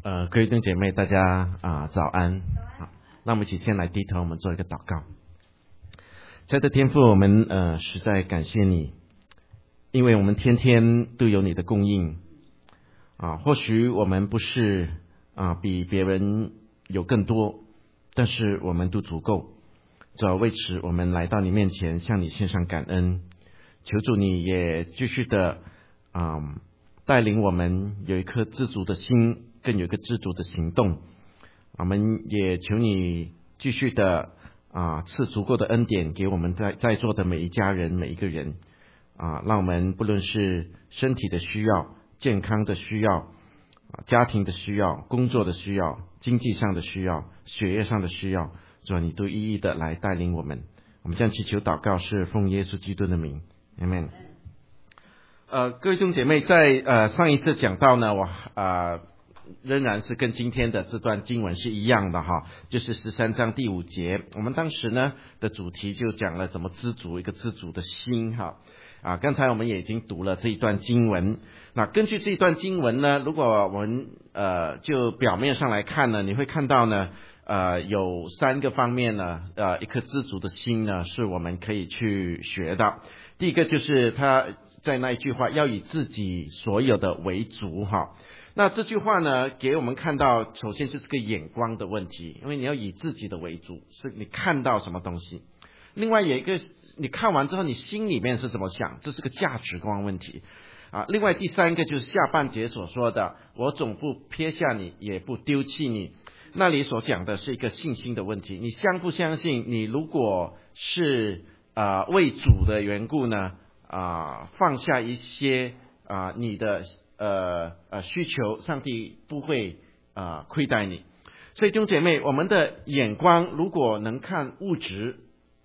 各位弟兄姐妹，大家早安。好，那我们一起先来低头，我们做一个祷告。亲爱的天父，我们实在感谢你，因为我们天天都有你的供应或许我们不是比别人有更多，但是我们都足够。主要为此，我们来到你面前，向你献上感恩。求主你也继续的带领我们有一颗知足的心，更有一个知足的行动。我们也求你继续的赐足够的恩典给我们在座的每一家人每一个人让我们不论是身体的需要、健康的需要、家庭的需要、工作的需要、经济上的需要、学业上的需要，主啊，你都一一的来带领我们。我们这样祈求祷告是奉耶稣基督的名，阿们。各位弟兄姐妹，在上一次讲到呢，我仍然是跟今天的这段经文是一样的就是13章第5节。我们当时呢的主题就讲了怎么知足，一个知足的心刚才我们也已经读了这一段经文。那根据这一段经文呢，如果我们就表面上来看呢，你会看到呢有3个方面呢一颗知足的心呢是我们可以去学的。第一个就是他在那一句话，要以自己所有的为足那这句话呢给我们看到，首先就是个眼光的问题，因为你要以自己的为主，是你看到什么东西。另外有一个，你看完之后你心里面是怎么想，这是个价值观问题另外第3个就是下半节所说的，我总不撇下你，也不丢弃你。那里所讲的是一个信心的问题，你相不相信你如果是为主的缘故呢放下一些你的需求，上帝不会亏待你。所以弟兄姐妹，我们的眼光如果能看物质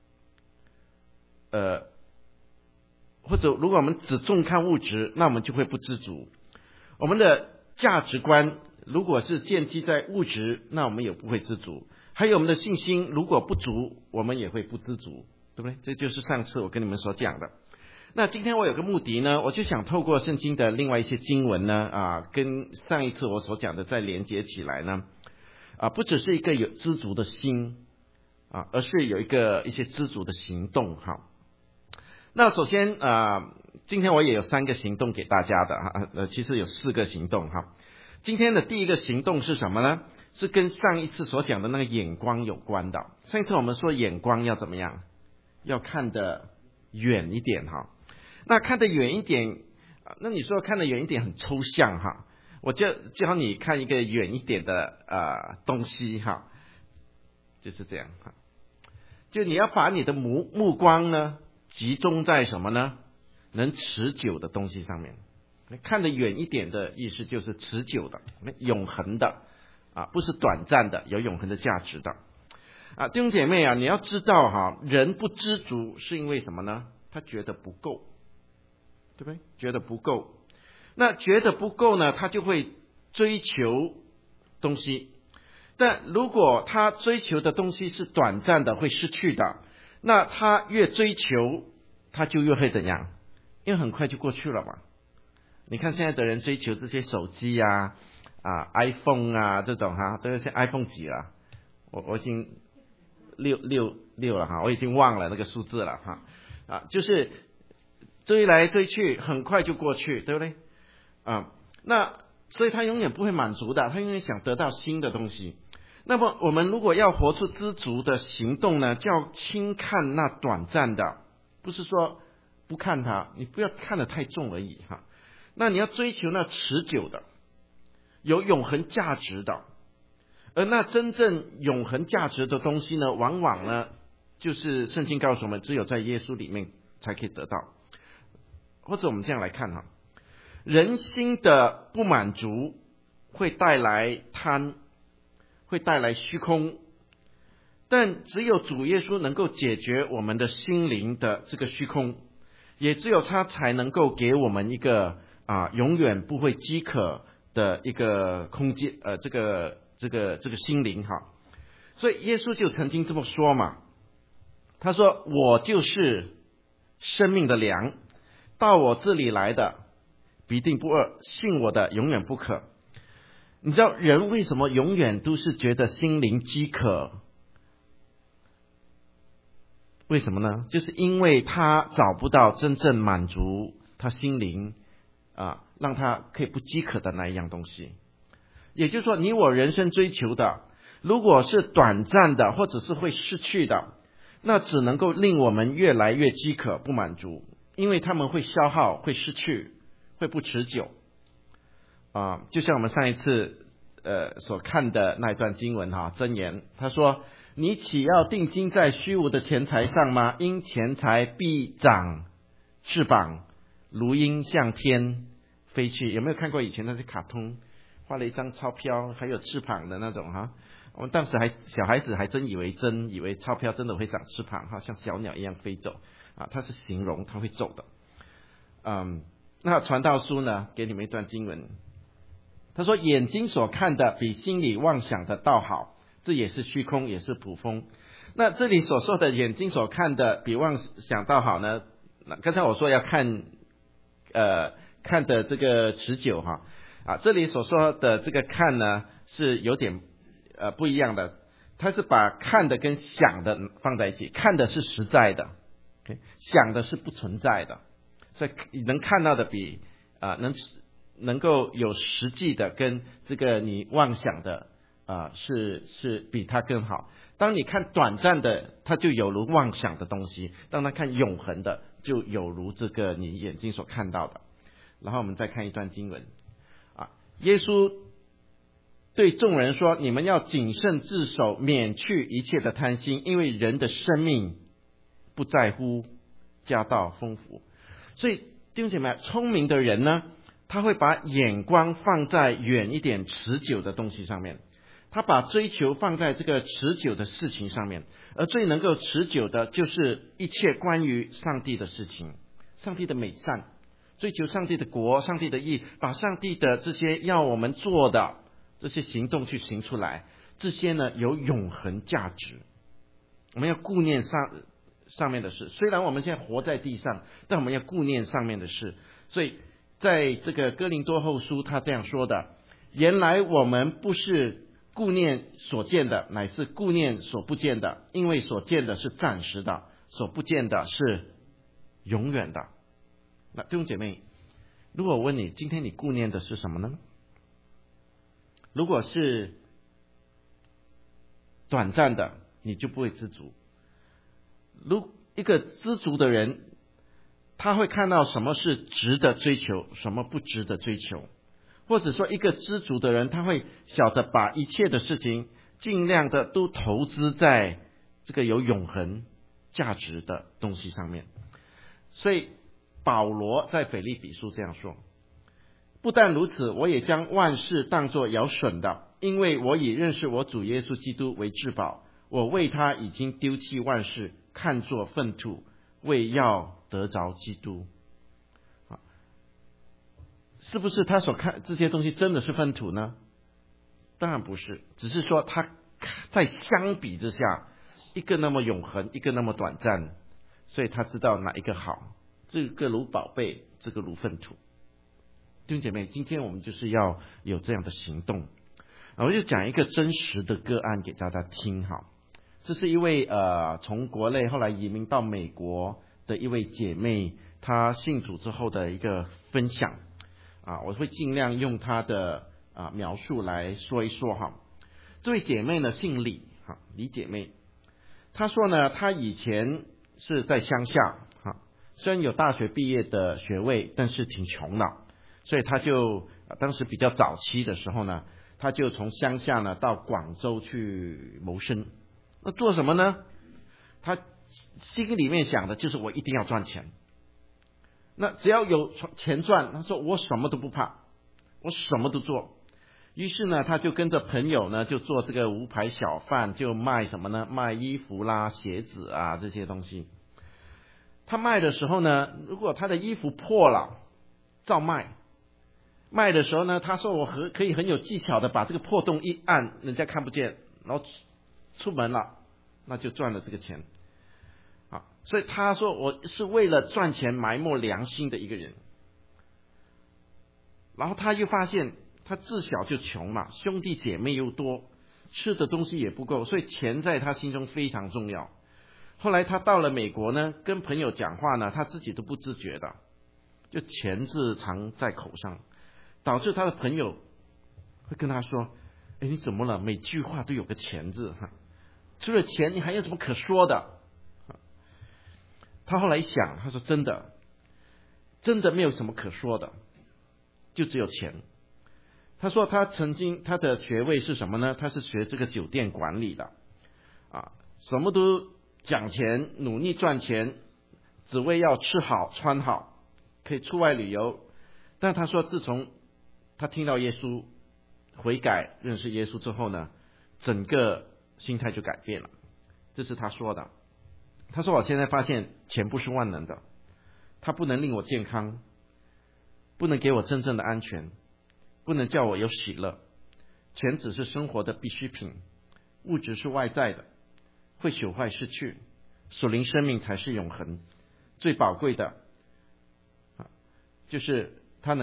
或者如果我们只重看物质，那我们就会不知足。我们的价值观如果是建基在物质，那我们也不会知足。还有我们的信心如果不足，我们也会不知足，对不对？这就是上次我跟你们所讲的。那今天我有个目的呢，我就想透过圣经的另外一些经文呢跟上一次我所讲的再连接起来呢不只是一个有知足的心而是有一些知足的行动那首先今天我也有3个行动给大家的其实有4个行动今天的第一个行动是什么呢？是跟上一次所讲的那个眼光有关的。上一次我们说眼光要怎么样？要看得远一点那看得远一点，那你说看得远一点很抽象我就教你看一个远一点的东西就是这样就你要把你的目光呢集中在什么呢？能持久的东西上面。看得远一点的意思就是持久的、永恒的不是短暂的，有永恒的价值的弟兄姐妹你要知道人不知足是因为什么呢？他觉得不够，对不对？觉得不够，那觉得不够呢，他就会追求东西。但如果他追求的东西是短暂的，会失去的，那他越追求，他就越会怎样？因为很快就过去了嘛。你看现在的人追求这些手机iPhone 这种都是 iPhone 几了？我已经六了我已经忘了那个数字了就是追来追去，很快就过去，对不对那所以他永远不会满足的，他永远想得到新的东西。那么我们如果要活出知足的行动呢，就要轻看那短暂的，不是说不看它，你不要看得太重而已那你要追求那持久的、有永恒价值的。而那真正永恒价值的东西呢，往往呢就是圣经告诉我们，只有在耶稣里面才可以得到。或者我们这样来看人心的不满足会带来贪，会带来虚空，但只有主耶稣能够解决我们的心灵的这个虚空，也只有他才能够给我们一个永远不会饥渴的一个空间这个心灵所以耶稣就曾经这么说嘛，他说我就是生命的粮，到我这里来的必定不饿，信我的永远不渴。 你知道人为什么永远都是觉得心灵饥渴？为什么呢？就是因为他找不到真正满足他心灵让他可以不饥渴的那一样东西。也就是说，你我人生追求的，如果是短暂的或者是会失去的，那只能够令我们越来越饥渴不满足，因为他们会消耗，会失去，会不持久。就像我们上一次所看的那一段经文箴言，他说：你岂要定睛在虚无的钱财上吗？因钱财必长翅膀，如鹰向天飞去。有没有看过以前那些卡通，画了一张钞票还有翅膀的那种我们当时小孩子还真以为钞票真的会长翅膀像小鸟一样飞走它是形容它会走的。那传道书呢，给你们一段经文，他说：眼睛所看的比心里妄想的倒好，这也是虚空，也是捕风。那这里所说的眼睛所看的比妄想倒好呢，刚才我说要看的这个持久这里所说的这个看呢是有点不一样的，他是把看的跟想的放在一起，看的是实在的想的是不存在的，所以能看到的比能够有实际的跟这个你妄想的是比它更好。当你看短暂的，它就有如妄想的东西；当他看永恒的，就有如这个你眼睛所看到的。然后我们再看一段经文耶稣对众人说：你们要谨慎自守，免去一切的贪心，因为人的生命不在乎家道丰富。所以弟兄姐妹，聪明的人呢，他会把眼光放在远一点持久的东西上面，他把追求放在这个持久的事情上面，而最能够持久的就是一切关于上帝的事情，上帝的美善，追求上帝的国，上帝的义，把上帝的这些要我们做的这些行动去行出来，这些呢有永恒价值。我们要顾念上面的事，虽然我们现在活在地上，但我们要顾念上面的事。所以在这个哥林多后书他这样说的：原来我们不是顾念所见的，乃是顾念所不见的，因为所见的是暂时的，所不见的是永远的。那弟兄姐妹，如果我问你，今天你顾念的是什么呢？如果是短暂的，你就不会知足。一个知足的人，他会看到什么是值得追求，什么不值得追求。或者说一个知足的人，他会晓得把一切的事情尽量的都投资在这个有永恒价值的东西上面。所以保罗在腓立比书这样说：不但如此，我也将万事当作有损的，因为我以认识我主耶稣基督为至宝，我为他已经丢弃万事，看作粪土，为要得着基督。是不是他所看这些东西真的是粪土呢？当然不是，只是说他在相比之下，一个那么永恒，一个那么短暂，所以他知道哪一个好，这个如宝贝，这个如粪土。弟兄姐妹，今天我们就是要有这样的行动。我就讲一个真实的个案给大家听这是一位从国内后来移民到美国的一位姐妹，她信主之后的一个分享我会尽量用她的描述来说一说这位姐妹呢姓李李姐妹，她说呢，她以前是在乡下虽然有大学毕业的学位，但是挺穷的，所以她就当时比较早期的时候呢，她就从乡下呢到广州去谋生。那做什么呢？她心里面想的就是我一定要赚钱。那只要有钱赚，她说我什么都不怕，我什么都做。于是呢，她就跟着朋友呢，就做这个无牌小贩，就卖什么呢？卖衣服啦、鞋子这些东西。她卖的时候呢，如果她的衣服破了，照卖。卖的时候呢，她说我可以很有技巧的把这个破洞一按，人家看不见，然后出门了，那就赚了这个钱。所以她说我是为了赚钱埋没良心的一个人。然后她又发现他自小就穷嘛，兄弟姐妹又多，吃的东西也不够，所以钱在他心中非常重要。后来他到了美国呢，跟朋友讲话呢，他自己都不自觉的，就钱字常在口上，导致他的朋友会跟他说：“哎，你怎么了？每句话都有个钱字，除了钱，你还有什么可说的？”他后来一想，他说：“真的没有什么可说的，就只有钱。”他说他的学位是什么呢？他是学这个酒店管理的，什么都讲钱，努力赚钱，只为要吃好穿好，可以出外旅游。但他说自从他听到耶稣悔改认识耶稣之后呢，整个心态就改变了。这是他说的。他说我现在发现钱不是万能的，它不能令我健康，不能给我真正的安全，不能叫我有喜乐。钱只是生活的必需品，物质是外在的，会朽坏失去，属灵生命才是永恒。最宝贵的就是他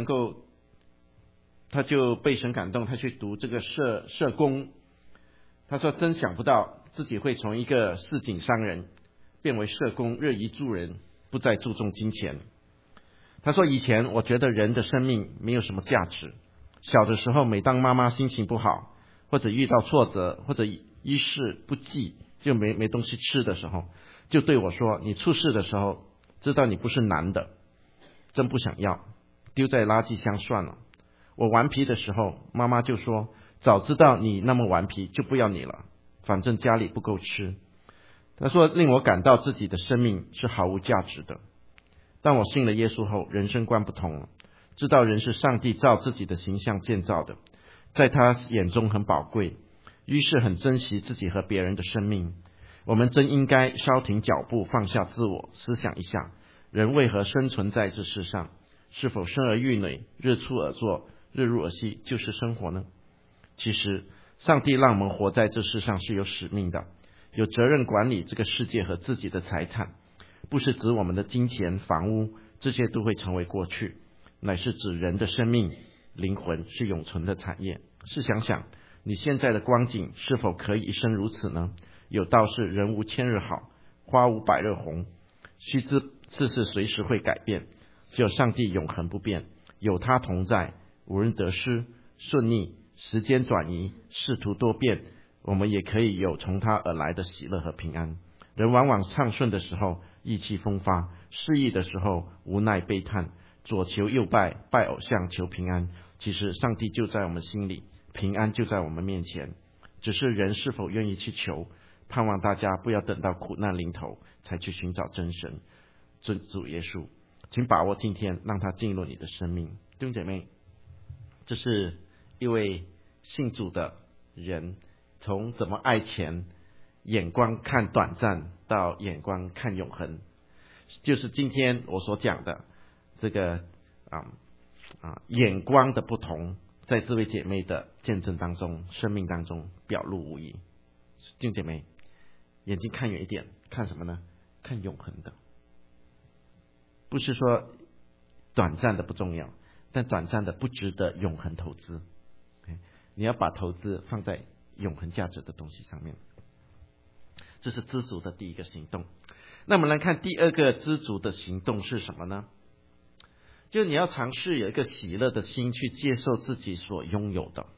就被神感动，他去读这个社工。他说真想不到自己会从一个市井商人变为社工，乐于助人，不再注重金钱。他说以前我觉得人的生命没有什么价值，小的时候每当妈妈心情不好，或者遇到挫折，或者衣食不济，就没东西吃的时候，就对我说：“你出事的时候，知道你不是男的，真不想要，丢在垃圾箱算了。”我顽皮的时候，妈妈就说：“早知道你那么顽皮，就不要你了，反正家里不够吃。”他说令我感到自己的生命是毫无价值的。当我信了耶稣后，人生观不同了，知道人是上帝照自己的形象建造的，在他眼中很宝贵，于是很珍惜自己和别人的生命。我们真应该稍停脚步，放下自我，思想一下，人为何生存在这世上？是否生儿育女，日出而作，日入而息，就是生活呢？其实上帝让我们活在这世上是有使命的，有责任管理这个世界和自己的财产，不是指我们的金钱房屋，这些都会成为过去，乃是指人的生命灵魂是永存的产业。试想想你现在的光景是否可以一生如此呢？有道是人无千日好，花无百日红，须知世事随时会改变，只有上帝永恒不变，有他同在，无人得失顺利，时间转移，仕途多变，我们也可以有从他而来的喜乐和平安。人往往畅顺的时候意气风发，失意的时候无奈悲叹，左求右拜，拜偶像求平安。其实上帝就在我们心里，平安就在我们面前，只是人是否愿意去求。盼望大家不要等到苦难临头才去寻找真神主耶稣，请把握今天，让他进入你的生命。弟兄姐妹，这是一位信主的人从怎么爱钱，眼光看短暂，到眼光看永恒，就是今天我所讲的这个眼光的不同，在这位姐妹的见证当中，生命当中表露无遗。弟兄姐妹，眼睛看远一点，看什么呢？看永恒的。不是说短暂的不重要，但短暂的不值得永恒投资。你要把投资放在永恒价值的东西上面。这是知足的第一个行动。那我们来看第二个知足的行动是什么呢？就是你要尝试有一个喜乐的心去接受自己所拥有的。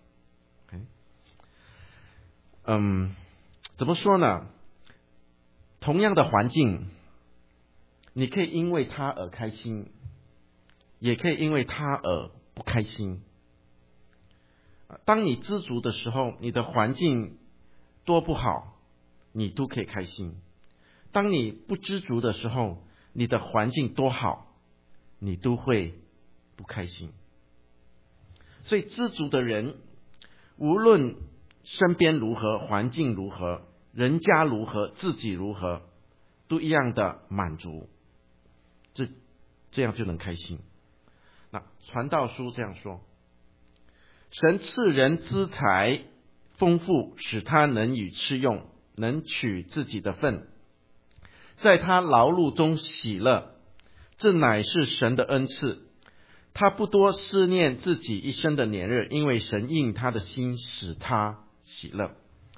怎么说呢？同样的环境，你可以因为它而开心，也可以因为它而不开心。当你知足的时候，你的环境多不好，你都可以开心；当你不知足的时候，你的环境多好，你都会不开心。所以知足的人，无论身边如何，环境如何，人家如何，自己如何，都一样的满足，这样就能开心。那传道书这样说：神赐人资财丰富，使他能与吃用，能取自己的份，在他劳碌中喜乐，这乃是神的恩赐。 他不多思念自己一生的年日，因为神应他的心，使他喜乐。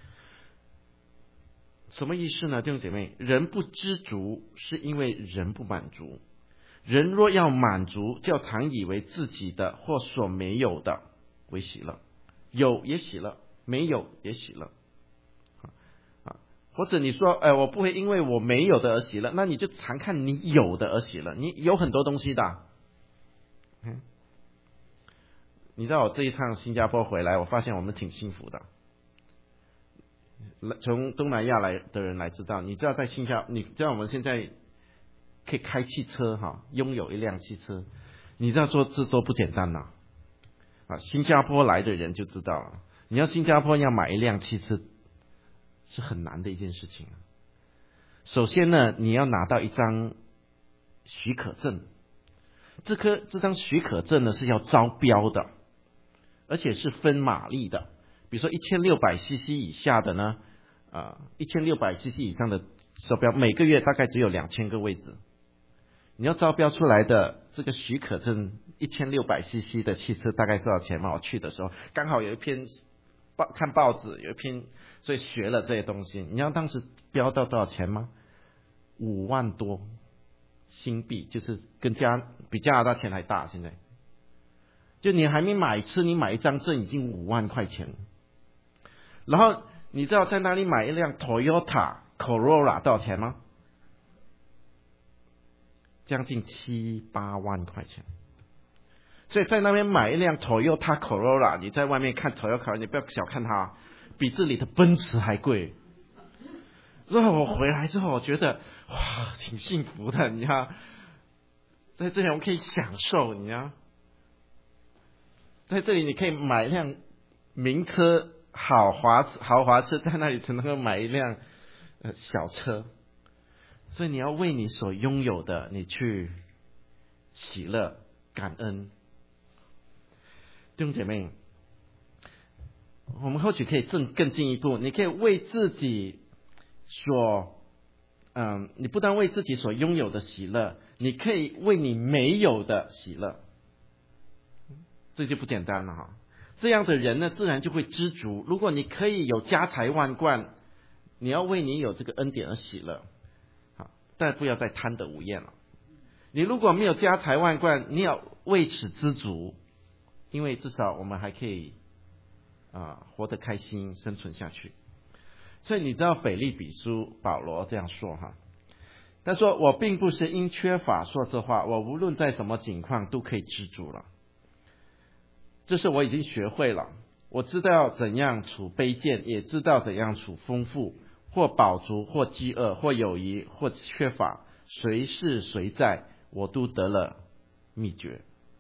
什么意思呢？弟兄姐妹，人不知足是因为人不满足。人若要满足，就常以为自己的或所没有的为喜乐，有也喜乐，没有也喜乐。或者你说，我不会因为我没有的而喜乐，那你就常看你有的而喜乐。你有很多东西的。你知道我这一趟新加坡回来，我发现我们挺幸福的。从东南亚来的人来知道，你知道你知道我们现在可以开汽车拥有一辆汽车，你知道这多不简单呐！新加坡来的人就知道了，你要新加坡要买一辆汽车是很难的一件事情。首先呢，你要拿到一张许可证，这张许可证呢是要招标的，而且是分马力的。比如说1600cc 以下的呢，1600cc 以上的手表每个月大概只有2000个位置。你要招标出来的这个许可证1600cc 的汽车大概多少钱吗？我去的时候刚好有一篇看报纸有一篇，所以学了这些东西。你知道当时标到多少钱吗？5万多新币，就是比加拿大钱还大。现在就你还没买车，你买一张证已经5万块钱。然后你知道在哪里买一辆 Toyota Corolla 多少钱吗？将近7-8万块钱。所以在那边买一辆 Toyota Corolla， 你在外面看 Toyota， 你不要小看它，比这里的奔驰还贵。之后我回来之后，我觉得哇，挺幸福的。你看，在这里我们可以享受，你看，在这里你可以买一辆名车、豪华车，在那里只能够买一辆小车。所以你要为你所拥有的，你去喜乐、感恩。弟兄姐妹，我们或许可以更进一步，你可以为自己你不但为自己所拥有的喜乐，你可以为你没有的喜乐，这就不简单了哈。这样的人呢，自然就会知足。如果你可以有家财万贯，你要为你有这个恩典而喜乐，但不要再贪得无厌了。你如果没有家财万贯，你要为此知足，因为至少我们还可以活得开心，生存下去。所以你知道腓立比书保罗这样说哈，他说我并不是因缺乏说这话，我无论在什么境况都可以知足了。这是我已经学会了，我知道怎样处卑贱，也知道怎样处丰富，或饱足，或饥饿，或有余，或缺乏，谁是谁在，我都得了秘诀。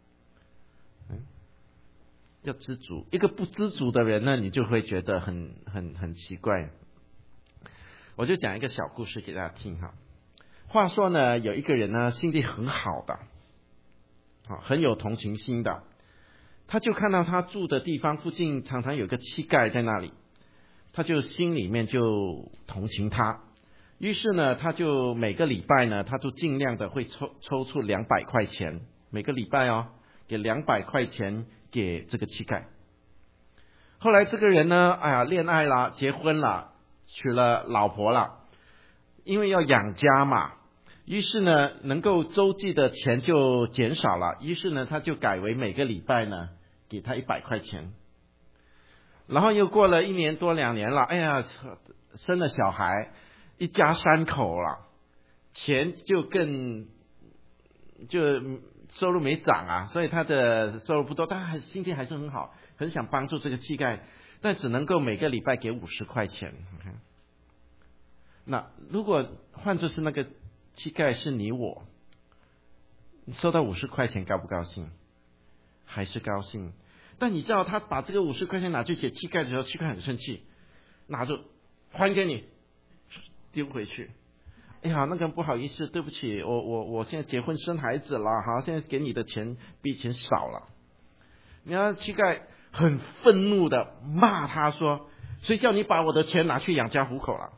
要知足。一个不知足的人呢，你就会觉得很奇怪。我就讲一个小故事给大家听哈。话说呢，有一个人呢，心地很好的，很有同情心的，他就看到他住的地方附近常常有个乞丐在那里，他就心里面就同情他，于是呢，他就每个礼拜呢，他都尽量的会抽出200块钱，每个礼拜给200块钱给这个乞丐。后来这个人呢，恋爱了，结婚了，娶了老婆了，因为要养家嘛，于是呢，能够周济的钱就减少了，于是呢，他就改为每个礼拜呢给他100块钱。然后又过了1年多2年了，生了小孩，一家3口了，钱就收入没涨所以他的收入不多，但心情还是很好，很想帮助这个乞丐，但只能够每个礼拜给50块钱。那如果换作是那个乞丐是你我，你收到50块钱高不高兴？还是高兴。但你知道他把这个50块钱拿去给乞丐的时候，乞丐很生气，拿着还给你，丢回去。那个不好意思，对不起，我现在结婚生孩子了，现在给你的钱比以前少了。你看乞丐很愤怒的骂他说：“谁叫你把我的钱拿去养家糊口了？”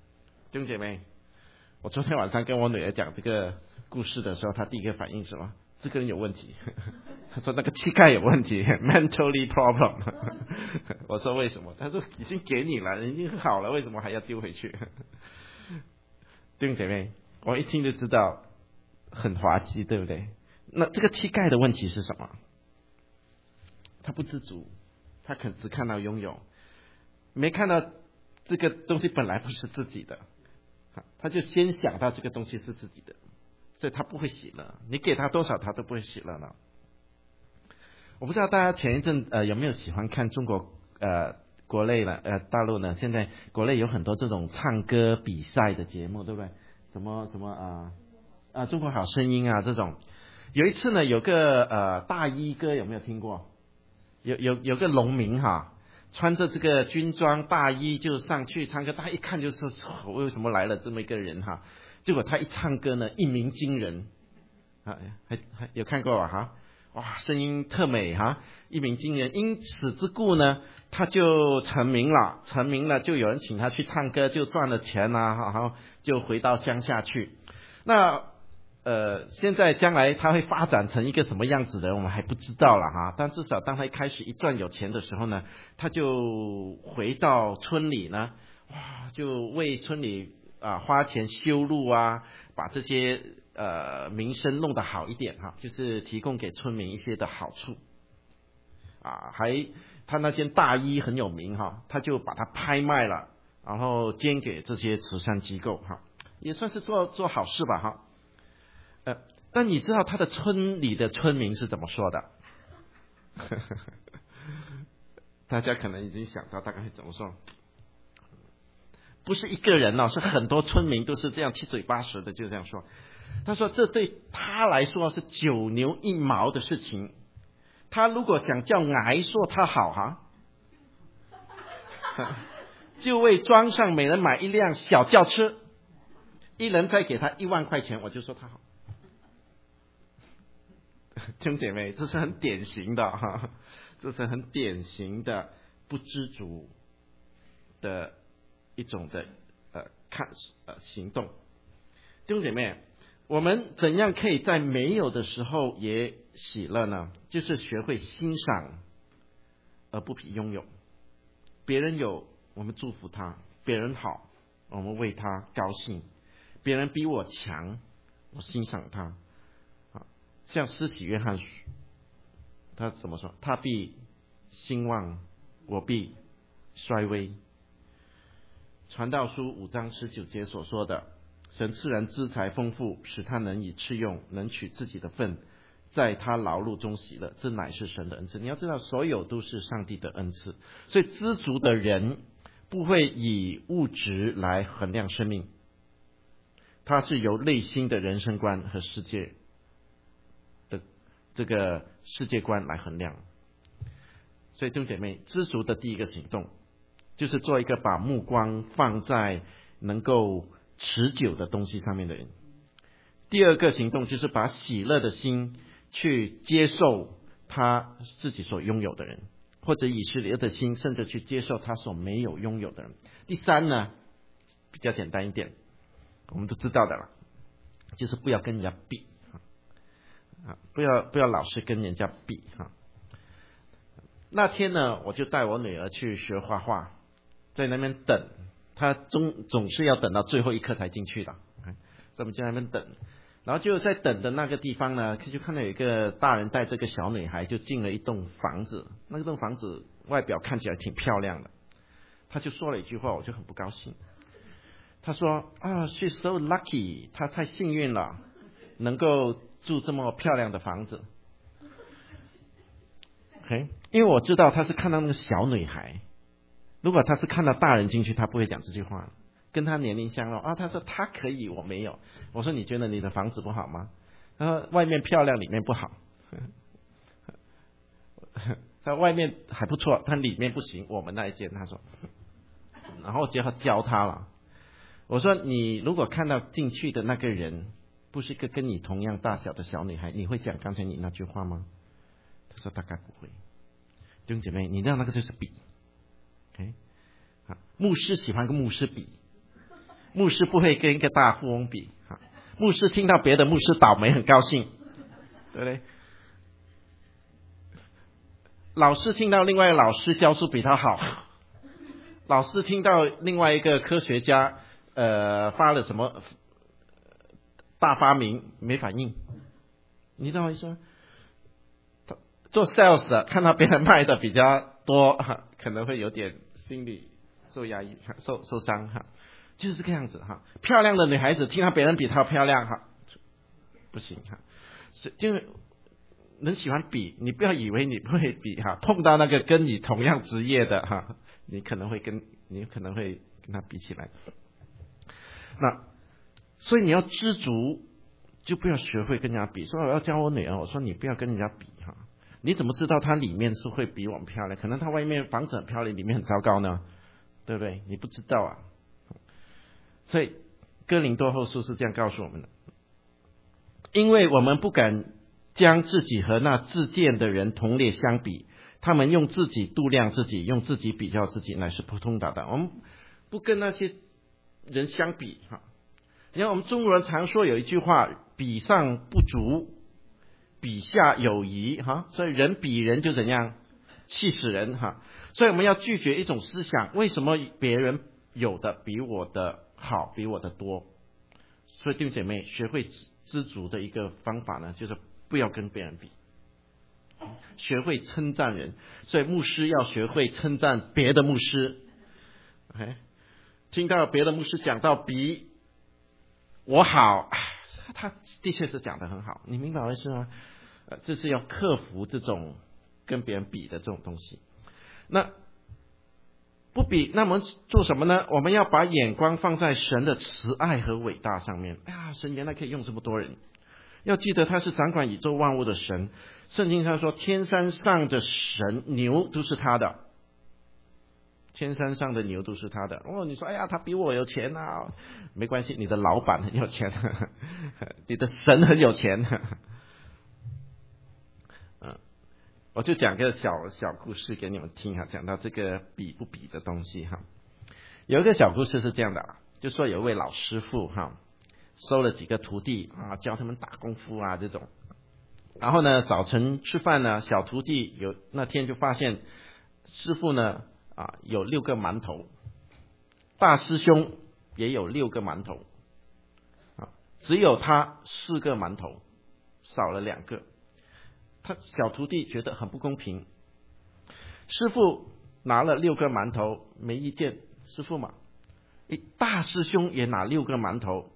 弟兄姐妹，我昨天晚上跟我女儿讲这个故事的时候，她第一个反应是什么？ 这个人有问题。他说那个膝盖有问题，mentally problem。我说为什么？他说已经给你了，已经好了，为什么还要丢回去？弟兄姐妹，我一听就知道很滑稽，对不对？那这个膝盖的问题是什么？他不知足，他可只看到拥有，没看到这个东西本来不是自己的，他就先想到这个东西是自己的，所以他不会喜乐。你给他多少，他都不会喜乐了。我不知道大家前一阵有没有喜欢看中国国内大陆呢？现在国内有很多这种唱歌比赛的节目，对不对？什么中国好声音啊这种。有一次呢，有个大衣哥，有没有听过？有个农民哈，穿着这个军装大衣就上去唱歌，大家一看就说为什么来了这么一个人哈？结果他一唱歌呢，一鸣惊人啊，还有看过吧哈？哇，声音特美哈，一鸣惊人。因此之故呢，他就成名了，就有人请他去唱歌，就赚了钱啊，然后就回到乡下去。那现在将来他会发展成一个什么样子的人，我们还不知道了哈。但至少当他一开始一赚有钱的时候呢，他就回到村里呢，哇，就为村里花钱修路啊，把这些民生弄得好一点哈，就是提供给村民一些的好处啊。他那件大衣很有名哈，他就把它拍卖了，然后捐给这些慈善机构哈，也算是做好事吧哈。但你知道他的村里的村民是怎么说的？大家可能已经想到大概会怎么说。不是一个人是很多村民都是这样七嘴八舌的就这样说。他说这对他来说是九牛一毛的事情，他如果想叫癌说他好就为庄上每人买一辆小轿车，一人再给他1万块钱，我就说他好。弟兄姐妹，这是很典型的哈，这是很典型的不知足的一种的行动。弟兄姐妹，我们怎样可以在没有的时候也喜乐呢？就是学会欣赏而不比拥有。别人有，我们祝福他；别人好，我们为他高兴；别人比我强，我欣赏他。像施洗约翰他怎么说？他必兴旺，我必衰微。传道书5章19节所说的，神赐人资财丰富，使他能以吃用，能取自己的份，在他劳碌中喜乐，这乃是神的恩赐。你要知道，所有都是上帝的恩赐，所以知足的人不会以物质来衡量生命，他是由内心的人生观和世界的这个世界观来衡量。所以弟兄姐妹，知足的第一个行动就是做一个把目光放在能够持久的东西上面的人。第二个行动就是把喜乐的心去接受他自己所拥有的人，或者以喜乐的心甚至去接受他所没有拥有的人。第三呢，比较简单一点，我们都知道的了，就是不要跟人家比不要老是跟人家比哈。那天呢，我就带我女儿去学画画，在那边等，她总是要等到最后一刻才进去的，所以我们就在那边等。然后就在等的那个地方呢，就看到有一个大人带这个小女孩就进了一栋房子，那栋房子外表看起来挺漂亮的。他就说了一句话，我就很不高兴。他说she's so lucky， 她太幸运了，能够住这么漂亮的房子。因为我知道他是看到那个小女孩，如果他是看到大人进去，他不会讲这句话。跟他年龄相若他说他可以，我没有。我说你觉得你的房子不好吗？他说外面漂亮，里面不好。他外面还不错，但里面不行。我们那一间，他说，然后就要教他了。我说你如果看到进去的那个人不是一个跟你同样大小的小女孩，你会讲刚才你那句话吗？他说大概不会。弟兄姐妹，你知道那个就是比。牧师喜欢跟牧师比，牧师不会跟一个大富翁比。牧师听到别的牧师倒霉很高兴， 对不对？老师听到另外一个老师教书比他好，老师听到另外一个科学家发了什么大发明没反应，你知道我意思吗？做 sales 的看到别人卖的比较多，可能会有点心理受压抑、受伤哈，就是这个样子哈。漂亮的女孩子听到别人比她漂亮哈，不行哈，就是人喜欢比，你不要以为你不会比哈，碰到那个跟你同样职业的哈，你可能会跟他比起来。那所以你要知足，就不要学会跟人家比。所以我要教我女儿，我说你不要跟人家比哈。你怎么知道她里面是会比我们漂亮？可能她外面房子很漂亮，里面很糟糕呢，对不对？你不知道啊。所以哥林多后书是这样告诉我们的，因为我们不敢将自己和那自荐的人同列相比，他们用自己度量自己，用自己比较自己，乃是普通达的。我们不跟那些人相比哈。你看我们中国人常说有一句话，比上不足，比下有余哈，所以人比人就怎样，气死人哈。所以我们要拒绝一种思想，为什么别人有的比我的好，比我的多？所以弟兄姐妹，学会知足的一个方法呢，就是不要跟别人比，学会称赞人。所以牧师要学会称赞别的牧师。听到别的牧师讲到比我好，他的确是讲得很好，你明白我意思吗？这是要克服这种跟别人比的这种东西。那不比，那我们做什么呢？我们要把眼光放在神的慈爱和伟大上面。神原来可以用这么多人，要记得他是掌管宇宙万物的神。圣经上说，天山上的神牛都是他的，天山上的牛都是他的。你说他比我有钱啊，没关系，你的老板很有钱，你的神很有钱。我就讲个小故事给你们听哈，讲到这个比不比的东西哈。有一个小故事是这样的，就说有一位老师傅哈，收了几个徒弟教他们打功夫这种。然后呢，早晨吃饭呢，小徒弟那天就发现师傅呢有6个馒头，大师兄也有6个馒头只有他4个馒头，少了2个。他小徒弟觉得很不公平，师傅拿了6个馒头没意见，师傅嘛，大师兄也拿6个馒头，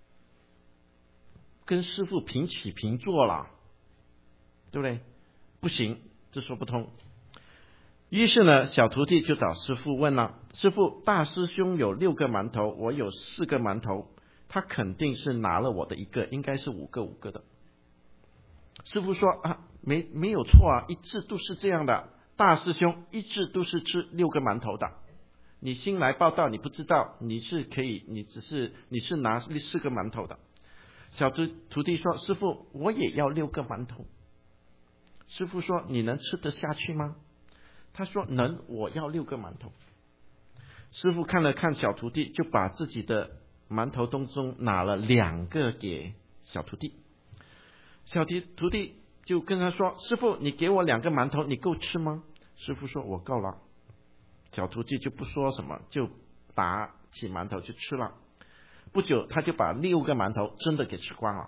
跟师傅平起平坐了，对不对？不行，这说不通。于是呢，小徒弟就找师傅问了，师傅，大师兄有6个馒头，我有4个馒头，他肯定是拿了我的1个，应该是5个的。师傅说没有错一直都是这样的，大师兄一直都是吃6个馒头的，你新来报道，你不知道，你是拿4个馒头的。小徒弟说，师傅，我也要6个馒头。师傅说，你能吃得下去吗？他说能，我要6个馒头。师傅看了看小徒弟，就把自己的馒头当中拿了2个给小徒弟。小徒弟就跟他说，师傅，你给我2个馒头，你够吃吗？师傅说，我够了。小徒弟就不说什么，就打起馒头去吃了。不久他就把6个馒头真的给吃光了，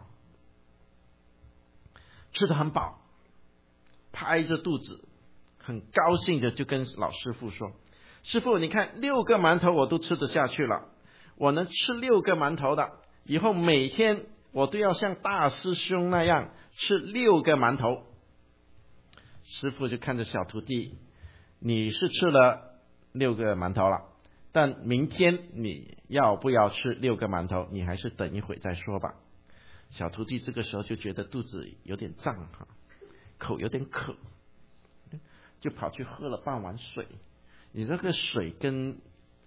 吃得很饱，拍着肚子很高兴的就跟老师傅说，师傅，你看6个馒头我都吃得下去了，我能吃6个馒头的，以后每天我都要像大师兄那样吃6个馒头。师傅就看着小徒弟，你是吃了6个馒头了，但明天你要不要吃6个馒头，你还是等一会再说吧。小徒弟这个时候就觉得肚子有点胀口有点渴，就跑去喝了半碗水。你这个水跟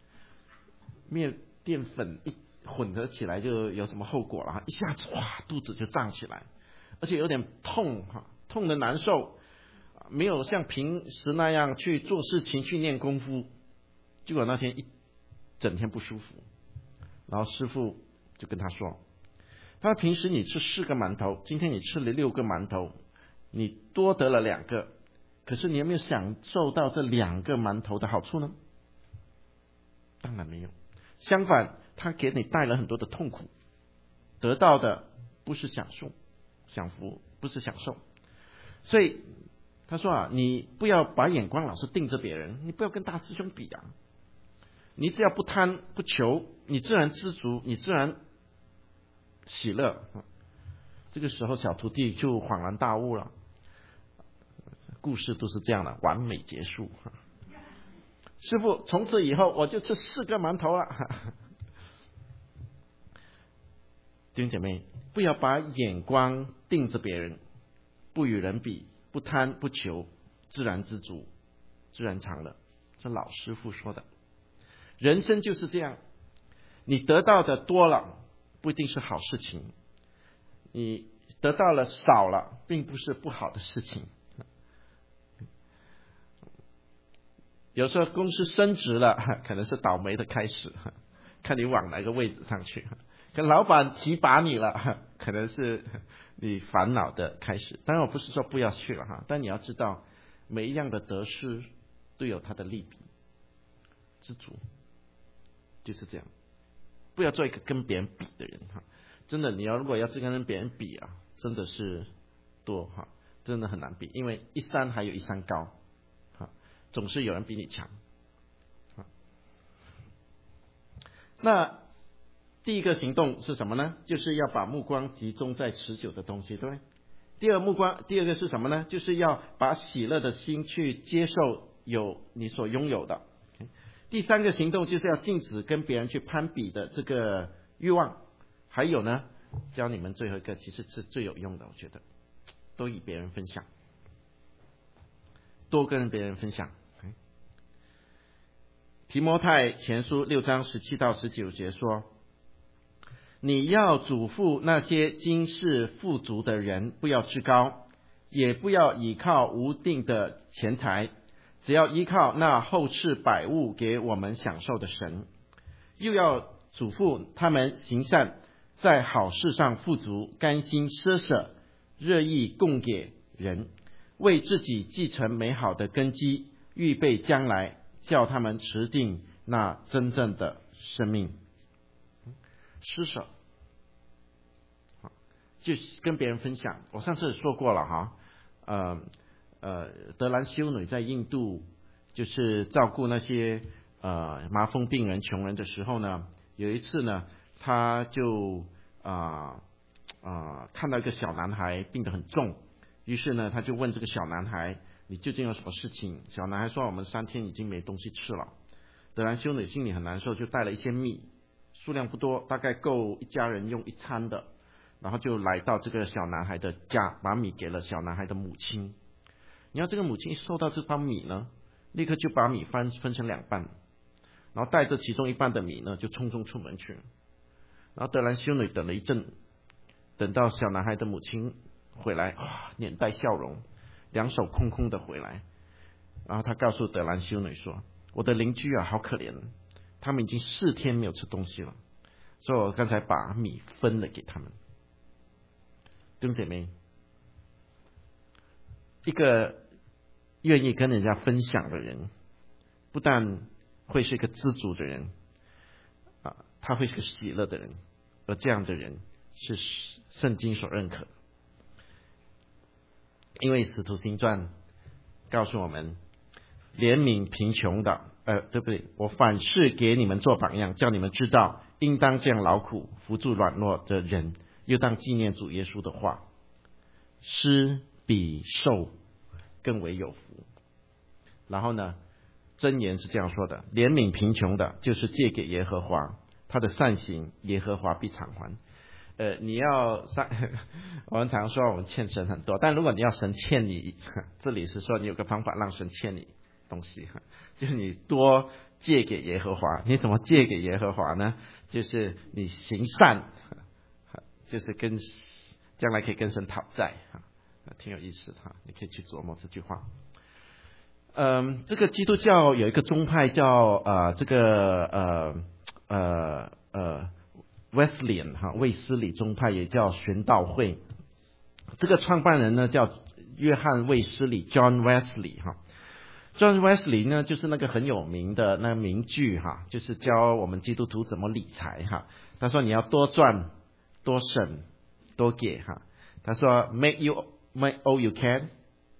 淀粉一混合起来就有什么后果了，一下子肚子就胀起来，而且有点痛痛的难受，没有像平时那样去做事情去练功夫，结果那天一整天不舒服。然后师傅就跟他说， 他说平时你吃4个馒头，今天你吃了6个馒头，你多得了2个，可是你有没有享受到这2个馒头的好处呢？当然没有。相反，他给你带了很多的痛苦，得到的不是享受，享福不是享受。所以他说啊，你不要把眼光老是盯着别人，你不要跟大师兄比啊。你只要不贪不求，你自然知足，你自然喜乐。这个时候小徒弟就恍然大悟了。故事都是这样的，完美结束。师父，从此以后我就吃4个馒头了。弟兄姐妹，不要把眼光盯着别人，不与人比，不贪不求，自然知足，自然长乐。这老师傅说的。人生就是这样，你得到的多了，不一定是好事情；你得到了少了，并不是不好的事情。有时候公司升职了，可能是倒霉的开始，看你往哪个位置上去。跟老板提拔你了，可能是你烦恼的开始。当然我不是说不要去了，但你要知道每一样的得失都有它的利弊，知足就是这样。不要做一个跟别人比的人。真的，如果要跟别人比啊，真的是多，真的很难比，因为一山还有一山高，总是有人比你强。那第一个行动是什么呢？就是要把目光集中在持久的东西，对不对？第二个是什么呢？就是要把喜乐的心去接受你所拥有的。第3个行动就是要禁止跟别人去攀比的这个欲望。还有呢，教你们最后一个，其实是最有用的，我觉得多与别人分享，多跟别人分享。提摩太前书6章17到19节说，你要嘱咐那些今世富足的人，不要自高，也不要倚靠无定的钱财，只要依靠那厚赐百物给我们享受的神。又要嘱咐他们行善，在好事上富足，甘心舍舍，乐意供给人，为自己继承美好的根基，预备将来，叫他们持定那真正的生命。施舍，就跟别人分享。我上次说过了德兰修女在印度就是照顾那些麻风病人、穷人的时候呢，有一次呢，他就看到一个小男孩病得很重，于是呢，他就问这个小男孩，你究竟有什么事情？小男孩说，我们3天已经没东西吃了。德兰修女心里很难受，就带了一些米，数量不多，大概够一家人用1餐的，然后就来到这个小男孩的家，把米给了小男孩的母亲。你要这个母亲一收到这包米呢，立刻就把米分成2半，然后带着其中1半的米呢，就匆匆出门去了。然后德兰修女等了一阵，等到小男孩的母亲回来，脸带笑容，2手空空的回来。然后他告诉德兰修女说，我的邻居啊，好可怜，他们已经4天没有吃东西了，所以我刚才把米分了给他们。弟兄姐妹，一个愿意跟人家分享的人，不但会是一个知足的人他会是个喜乐的人，而这样的人是圣经所认可的。因为使徒行传告诉我们，怜悯贫穷的对不对？我反是给你们做榜样，叫你们知道应当这样劳苦，扶助软弱的人，又当纪念主耶稣的话，施比受更为有福。然后呢，箴言是这样说的，怜悯贫穷的，就是借给耶和华，他的善行耶和华必偿还。你要我们常说我们欠神很多，但如果你要神欠你，这里是说你有个方法让神欠你东西，就是你多借给耶和华。你怎么借给耶和华呢？就是你行善，就是将来可以跟神讨债，挺有意思的，你可以去琢磨这句话。这个基督教有一个宗派叫 Wesleyan 哈，卫斯理宗派也叫玄道会。这个创办人呢叫约翰卫斯理 John Wesley 哈。John Wesley 呢就是那个很有名的那个名句哈，就是教我们基督徒怎么理财哈。他说你要多赚、多省、多给哈。他说 make all you can,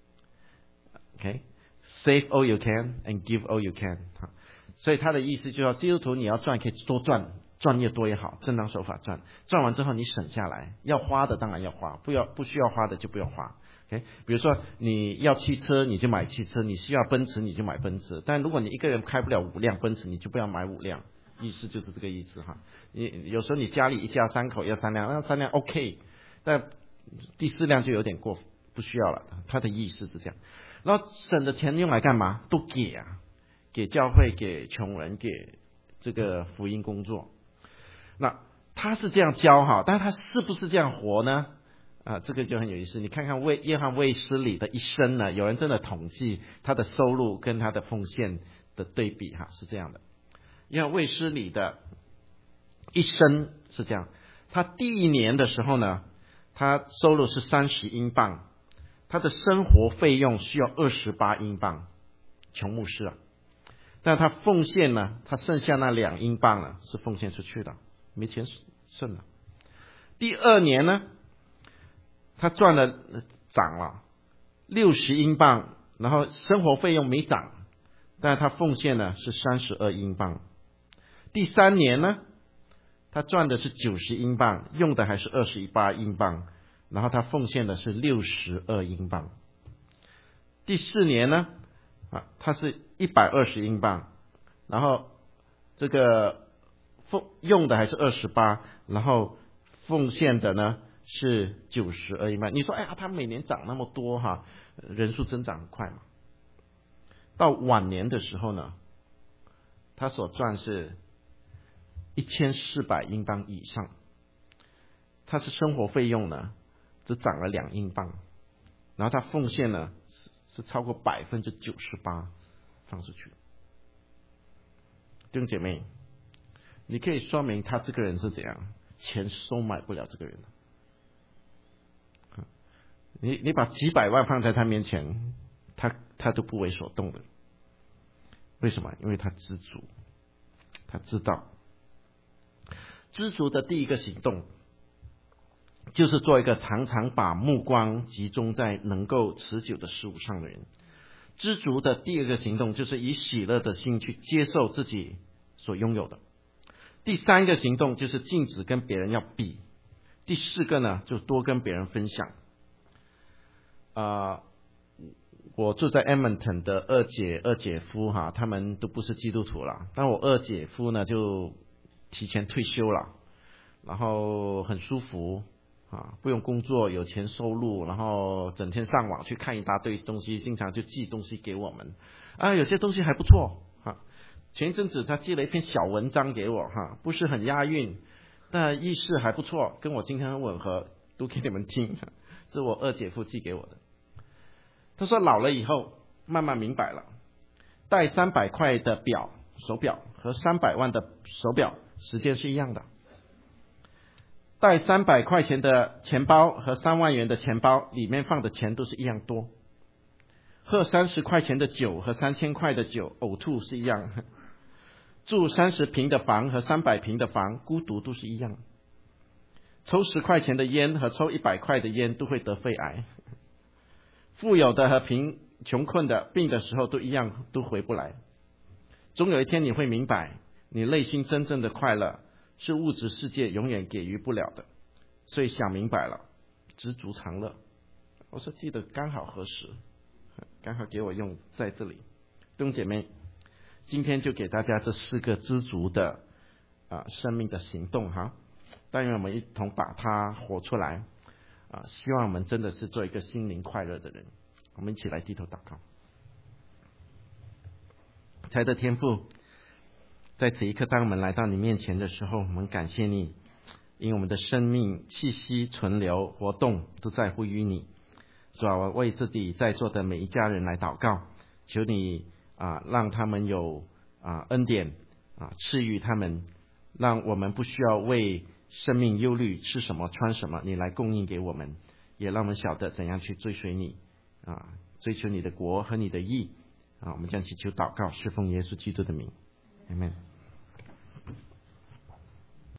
okay, save all you can and give all you can 哈。所以他的意思就是说，基督徒你要赚可以多赚。赚越多越好，正当手法赚。赚完之后你省下来，要花的当然要花，不需要花的就不要花。OK， 比如说你要汽车你就买汽车，你需要奔驰你就买奔驰。但如果你一个人开不了5辆奔驰，你就不要买5辆。意思就是这个意思哈。你有时候你家里一家3口要3辆，那3辆 OK， 但第4辆就有点过，不需要了。他的意思是这样。然后省的钱用来干嘛？都给啊，给教会，给穷人，给这个福音工作。那他是这样教哈，但是他是不是这样活呢？这个就很有意思。你看看约翰卫斯理的一生呢，有人真的统计他的收入跟他的奉献的对比哈，是这样的。约翰卫斯理的一生是这样，他第1年的时候呢，他收入是30英镑，他的生活费用需要28英镑，穷牧师啊。但他奉献呢，他剩下那2英镑呢是奉献出去的。没钱剩了。第2年呢，他涨了60英镑，然后生活费用没涨，但是他奉献呢是32英镑。第3年呢，他赚的是90英镑，用的还是28英镑，然后他奉献的是62英镑。第4年呢，他是120英镑，然后这个用的还是28，然后奉献的呢是92英镑。你说哎呀，他每年涨那么多哈，人数增长很快嘛。到晚年的时候呢，他所赚是1400英镑以上，他是生活费用呢只涨了2英镑，然后他奉献呢是超过98%放出去。弟兄姐妹，你可以说明他这个人是怎样，钱收买不了这个人。你把几百万放在他面前，他都不为所动的。为什么？因为他知足，他知道知足的第一个行动就是做一个常常把目光集中在能够持久的事物上的人。知足的第2个行动就是以喜乐的心去接受自己所拥有的。第3个行动就是禁止跟别人要比。第4个呢，就多跟别人分享。我住在 Edmonton 的二姐夫哈，他们都不是基督徒了，但我二姐夫呢就提前退休了，然后很舒服不用工作，有钱收入，然后整天上网去看一大堆东西，经常就寄东西给我们有些东西还不错前一阵子他寄了一篇小文章给我不是很押韵，但意思还不错，跟我今天很吻合，读给你们听。这是我二姐夫寄给我的。他说老了以后慢慢明白了，戴300块的手表和300万的手表时间是一样的，带300块钱的钱包和3万元的钱包里面放的钱都是一样多，喝30块钱的酒和3000块的酒呕吐是一样，住30平的房和300平的房孤独都是一样，抽10块钱的烟和抽100块的烟都会得肺癌，富有的和穷困的病的时候都一样，都回不来。总有一天你会明白，你内心真正的快乐是物质世界永远给予不了的。所以想明白了，知足常乐。我说记得刚好合适，刚好给我用在这里。弟兄姐妹，今天就给大家这4个知足的生命的行动但愿我们一同把它活出来希望我们真的是做一个心灵快乐的人。我们一起来低头祷告。亲爱的天父，在此一刻当我们来到你面前的时候，我们感谢你，因为我们的生命气息存留活动都在乎于你。主啊，我为这里在座的每一家人来祷告，求你让他们有恩典赐予他们，让我们不需要为生命忧虑吃什么穿什么，你来供应给我们，也让我们晓得怎样去追随你追求你的国和你的义我们将祈求祷告，侍奉耶稣基督的名，阿们。